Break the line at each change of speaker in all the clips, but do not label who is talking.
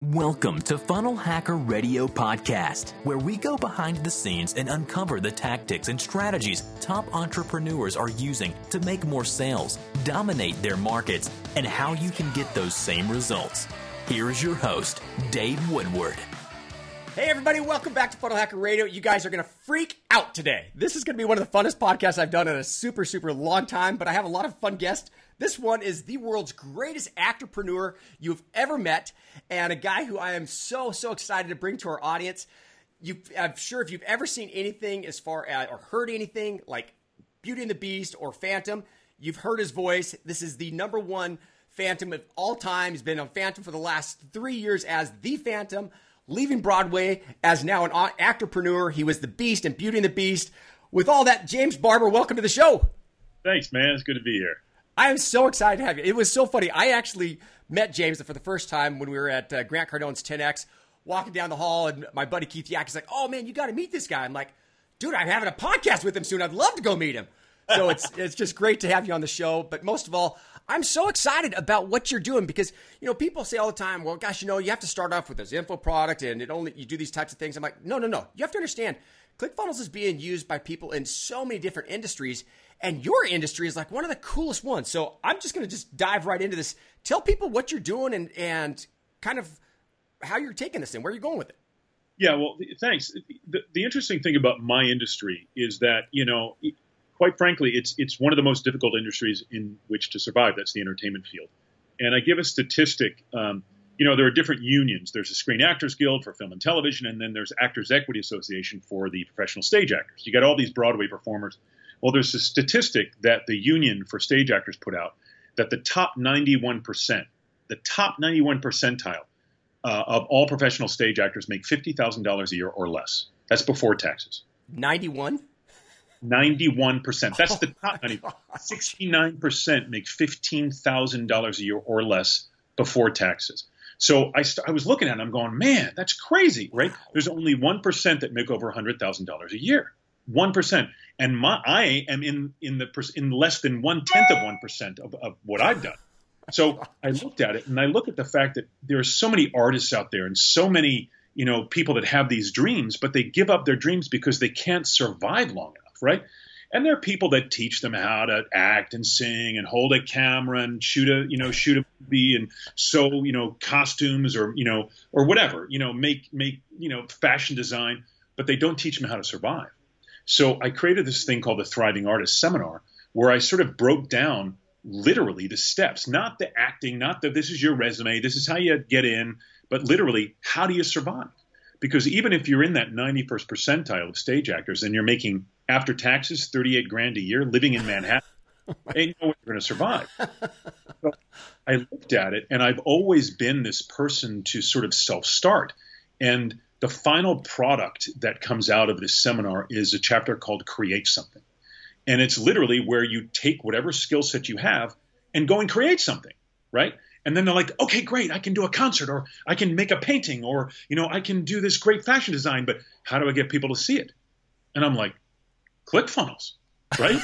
Welcome to Funnel Hacker Radio Podcast, where we go behind the scenes and uncover the tactics and strategies top entrepreneurs are using to make more sales, dominate their markets, and how you can get those same results. Here is your host, Dave Woodward.
Hey everybody, welcome back to Funnel Hacker Radio. You guys are going to freak out today. This is going to be one of the funnest podcasts I've done in a super long time, but I have a lot of fun guests. This one is the world's greatest actorpreneur you've ever met, and a guy who I am so excited to bring to our audience. I'm sure if you've ever seen anything as far as, or heard anything like Beauty and the Beast or Phantom, you've heard his voice. This is the number one Phantom of all time. He's been on Phantom for the last 3 years as the Phantom, leaving Broadway as now an actorpreneur. He was the Beast in Beauty and the Beast. With all that, James Barber, welcome to the show.
Thanks, man. It's good to be here.
I am so excited to have you. It was so funny. I actually met James for the first time when we were at Grant Cardone's 10X, walking down the hall, and my buddy Keith Yack is like, "Oh man, you got to meet this guy." I'm like, "Dude, I'm having a podcast with him soon. I'd love to go meet him." So it's just great to have you on the show. But most of all, I'm so excited about what you're doing because, you know, people say all the time, well, gosh, you know, you have to start off with this info product and you do these types of things. I'm like, no. You have to understand, ClickFunnels is being used by people in so many different industries, and your industry is like one of the coolest ones. So I'm just going to just dive right into this. Tell people what you're doing and kind of how you're taking this and where you're going with it.
Yeah, well, thanks. The interesting thing about my industry is that, you know, quite frankly, it's one of the most difficult industries in which to survive. That's the entertainment field. And I give a statistic. You know, there are different unions. There's a Screen Actors Guild for film and television, and then there's Actors Equity Association for the professional stage actors. You got all these Broadway performers. Well, there's a statistic that the union for stage actors put out that the top 91 percentile of all professional stage actors make $50,000 a year or less. That's before taxes.
91%.
That's the top 90. 69% make $15,000 a year or less before taxes. So I was looking at it, I'm going, man, that's crazy, right? Wow. There's only 1% that make over $100,000 a year. 1%. And I am in less than 1/10 of 1% of what I've done. So I looked at it, and I look at the fact that there are so many artists out there and so many, you know, people that have these dreams, but they give up their dreams because they can't survive long enough, right? And there are people that teach them how to act and sing and hold a camera and shoot a movie and sew, you know, costumes or whatever, you know, make, you know, fashion design, but they don't teach them how to survive. So I created this thing called the Thriving Artist Seminar, where I sort of broke down literally the steps, not the acting, not the this is your resume, this is how you get in, but literally, how do you survive? Because even if you're in that 91st percentile of stage actors and you're making after taxes $38,000 a year, living in Manhattan, ain't no way you're going to survive. So I looked at it, and I've always been this person to sort of self-start. And the final product that comes out of this seminar is a chapter called Create Something. And it's literally where you take whatever skill set you have and go and create something, right? And then they're like, okay, great, I can do a concert, or I can make a painting, or, you know, I can do this great fashion design, but how do I get people to see it? And I'm like, ClickFunnels, right?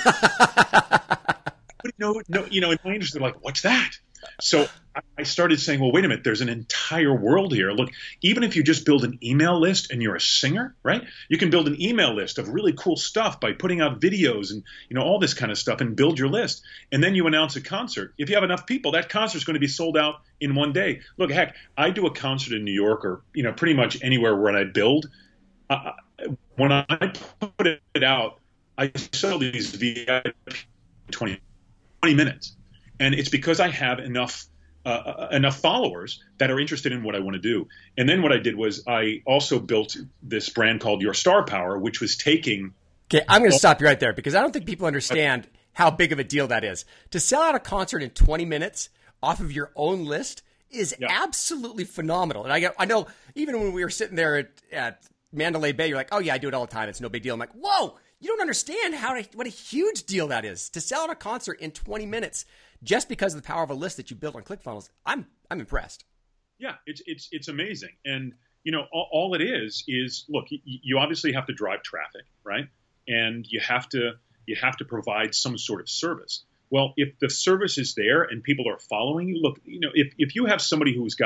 No, you know, in my industry, they're like, what's that? So I started saying, well, wait a minute, there's an entire world here. Look, even if you just build an email list and you're a singer, right? You can build an email list of really cool stuff by putting out videos and, you know, all this kind of stuff and build your list. And then you announce a concert. If you have enough people, that concert's going to be sold out in one day. Look, heck, I do a concert in New York or, you know, pretty much anywhere where I build. When I put it out, I sell these VIP 20 minutes. And it's because I have enough followers that are interested in what I want to do. And then what I did was I also built this brand called Your Star Power, which was taking.
Okay, I'm going to stop you right there because I don't think people understand how big of a deal that is. To sell out a concert in 20 minutes off of your own list is absolutely phenomenal. And I know even when we were sitting there at Mandalay Bay, you're like, oh yeah, I do it all the time. It's no big deal. I'm like, whoa, you don't understand what a huge deal that is to sell out a concert in 20 minutes. Just because of the power of a list that you built on ClickFunnels, I'm impressed.
Yeah, it's amazing. And, you know, all it is look, you obviously have to drive traffic, right? And you have to provide some sort of service. Well, if the service is there and people are following you, look, you know, if you have somebody who's got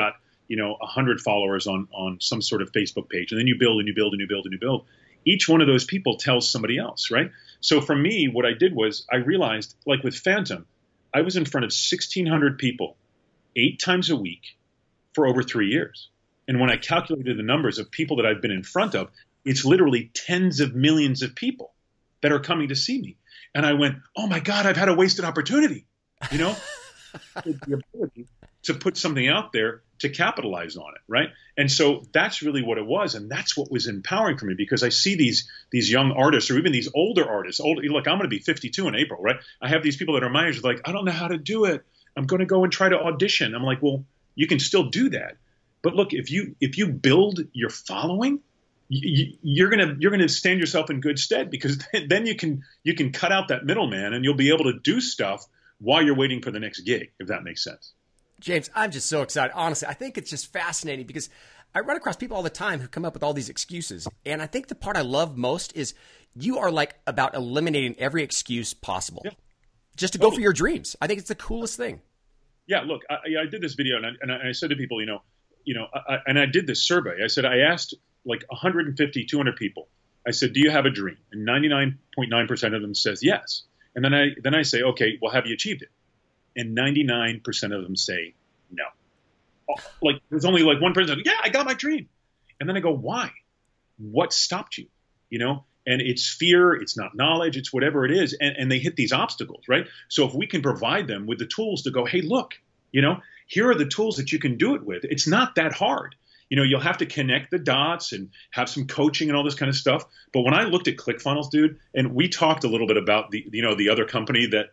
100 followers on some sort of Facebook page, and then you build and you build and you build and you build. Each one of those people tells somebody else, right? So for me, what I did was I realized, like with Phantom, I was in front of 1,600 people 8 times a week for over 3 years. And when I calculated the numbers of people that I've been in front of, it's literally tens of millions of people that are coming to see me. And I went, oh my God, I've had a wasted opportunity, the ability to put something out there to capitalize on it, right? And so that's really what it was, and that's what was empowering for me, because I see these young artists, or even these older artists. Look, I'm going to be 52 in April, right? I have these people that are my age, like, I don't know how to do it. I'm going to go and try to audition. I'm like, well, you can still do that, but look, if you build your following, you're gonna stand yourself in good stead, because then you can cut out that middleman, and you'll be able to do stuff while you're waiting for the next gig, if that makes sense.
James, I'm just so excited. Honestly, I think it's just fascinating, because I run across people all the time who come up with all these excuses. And I think the part I love most is you are like about eliminating every excuse possible just to go for your dreams. I think it's the coolest thing.
Yeah, look, I did this video, and I said to people, and I did this survey. I said, I asked like 150, 200 people. I said, do you have a dream? And 99.9% of them says yes. And then I say, okay, well, have you achieved it? And 99% of them say no. Like, there's only like 1%. Yeah, I got my dream. And then I go, why? What stopped you? And it's fear, it's not knowledge, it's whatever it is. And they hit these obstacles, right? So if we can provide them with the tools to go, hey, look, here are the tools that you can do it with. It's not that hard. You'll have to connect the dots and have some coaching and all this kind of stuff. But when I looked at ClickFunnels, dude, and we talked a little bit about the other company that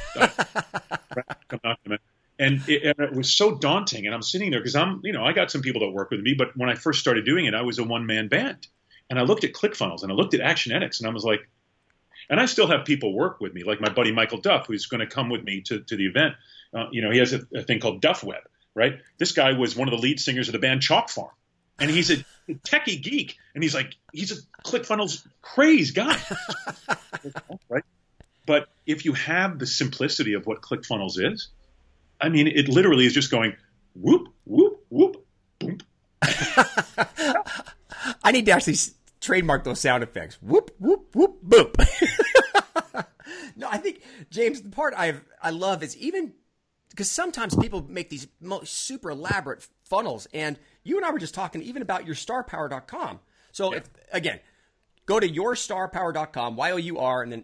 and it was so daunting. And I'm sitting there because I got some people that work with me, but when I first started doing it, I was a one-man band. And I looked at ClickFunnels and I looked at Actionetics, and I was like, and I still have people work with me, like my buddy Michael Duff, who's going to come with me to the event. He has a thing called Duff Web, right? This guy was one of the lead singers of the band Chalk Farm. And he's a techie geek. And he's a ClickFunnels craze guy. Right? But if you have the simplicity of what ClickFunnels is, I mean, it literally is just going whoop, whoop, whoop, boom.
I need to actually trademark those sound effects. Whoop, whoop, whoop, boop. No, I think, James, the part I love is even because sometimes people make these super elaborate funnels, and you and I were just talking even about your starpower.com. So again, go to yourstarpower.com, YOUR, and then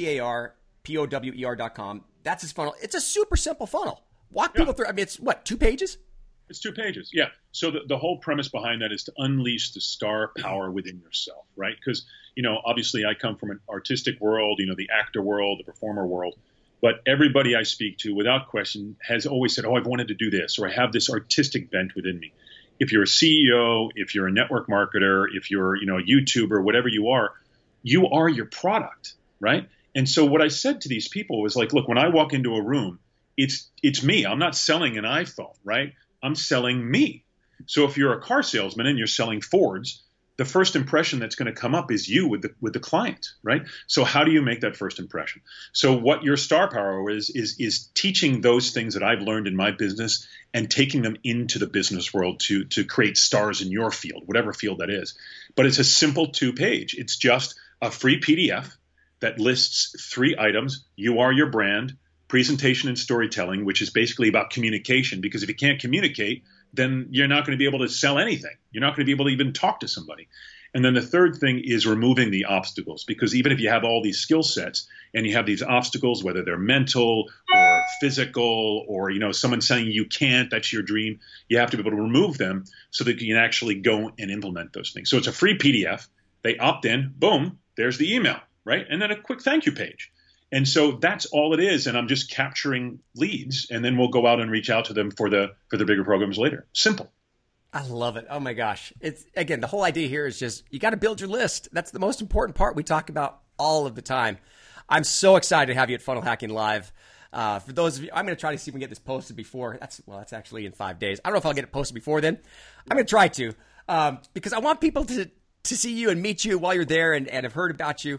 STARPOWER.com. That's his funnel. It's a super simple funnel. Walk people through. I mean, it's what, 2 pages?
It's 2 pages. Yeah. So the whole premise behind that is to unleash the star power within yourself, right? Because, obviously I come from an artistic world, the actor world, the performer world. But everybody I speak to, without question, has always said, oh, I've wanted to do this, or I have this artistic bent within me. If you're a CEO, if you're a network marketer, if you're, a YouTuber, whatever you are your product, right? And so what I said to these people was like, look, when I walk into a room, it's me. I'm not selling an iPhone, right? I'm selling me. So if you're a car salesman and you're selling Fords, the first impression that's going to come up is you with the client, right? So how do you make that first impression? So what your star power is teaching those things that I've learned in my business and taking them into the business world to create stars in your field, whatever field that is. But it's a simple 2-page. It's just a free PDF that lists 3 items. You are your brand, presentation and storytelling, which is basically about communication, because if you can't communicate, then you're not going to be able to sell anything. You're not going to be able to even talk to somebody. And then the third thing is removing the obstacles, because even if you have all these skill sets and you have these obstacles, whether they're mental or physical or, someone saying you can't, that's your dream, you have to be able to remove them so that you can actually go and implement those things. So it's a free PDF. They opt in, boom, there's the email, right? And then a quick thank you page. And so that's all it is. And I'm just capturing leads, and then we'll go out and reach out to them for the bigger programs later. Simple.
I love it. Oh my gosh. It's, again, the whole idea here is just, you got to build your list. That's the most important part we talk about all of the time. I'm so excited to have you at Funnel Hacking Live. For those of you, I'm going to try to see if we can get this posted before. That's actually in 5 days. I don't know if I'll get it posted before then. I'm going to try to, because I want people to see you and meet you while you're there and have heard about you.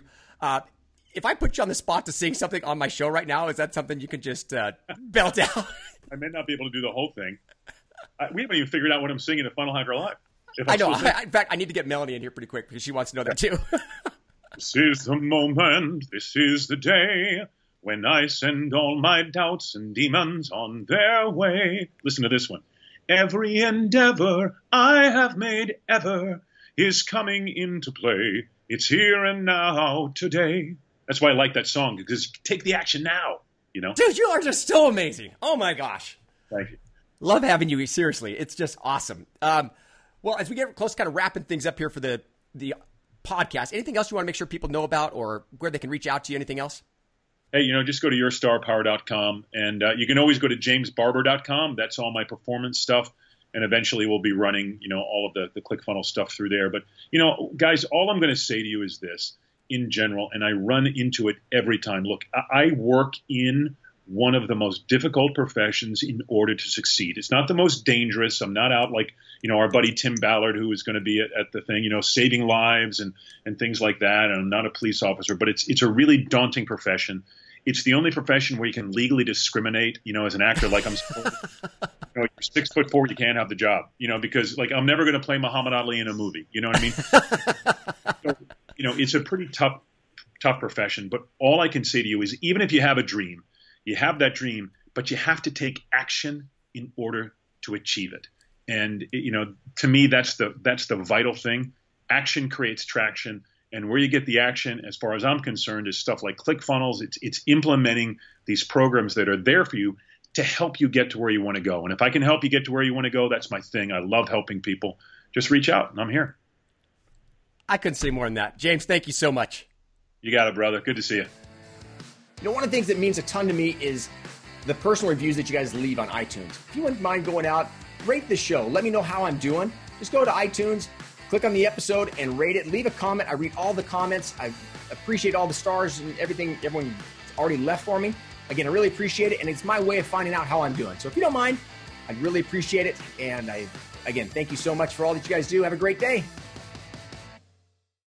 If I put you on the spot to sing something on my show right now, is that something you can just belt out?
I may not be able to do the whole thing. We haven't even figured out what I'm singing at Funnel Hacker Live.
I know. In fact, I need to get Melanie in here pretty quick because she wants to know that too.
This is the moment, this is the day, when I send all my doubts and demons on their way. Listen to this one. Every endeavor I have made ever is coming into play. It's here and now today. That's why I like that song, because take the action now, you know?
Dude, you are just so amazing. Oh, my gosh.
Thank you.
Love having you. Seriously. It's just awesome. Well, as we get close to kind of wrapping things up here for the podcast, anything else you want to make sure people know about or where they can reach out to you? Anything else?
Hey, just go to yourstarpower.com, and you can always go to jamesbarber.com. That's all my performance stuff, and eventually we'll be running, all of the ClickFunnels stuff through there. But, guys, all I'm going to say to you is this in general, and I run into it every time. Look, I work in one of the most difficult professions in order to succeed. It's not the most dangerous. I'm not out like, our buddy Tim Ballard, who is going to be at the thing, saving lives and things like that. And I'm not a police officer, but it's a really daunting profession. It's the only profession where you can legally discriminate, as an actor. Like you're 6'4", you can't have the job, because like I'm never going to play Muhammad Ali in a movie. You know what I mean? So, it's a pretty tough profession. But all I can say to you is, even if you have a dream, you have that dream, but you have to take action in order to achieve it. And, to me, that's the vital thing. Action creates traction. And where you get the action, as far as I'm concerned, is stuff like ClickFunnels. It's implementing these programs that are there for you to help you get to where you want to go. And if I can help you get to where you want to go, that's my thing. I love helping people. Just reach out, and I'm here.
I couldn't say more than that. James, thank you so much.
You got it, brother. Good to see you.
One of the things that means a ton to me is the personal reviews that you guys leave on iTunes. If you wouldn't mind going out, rate the show. Let me know how I'm doing. Just go to iTunes, click on the episode, and rate it. Leave a comment. I read all the comments. I appreciate all the stars and everything everyone already left for me. Again, I really appreciate it, and it's my way of finding out how I'm doing. So if you don't mind, I'd really appreciate it. And again, thank you so much for all that you guys do. Have a great day.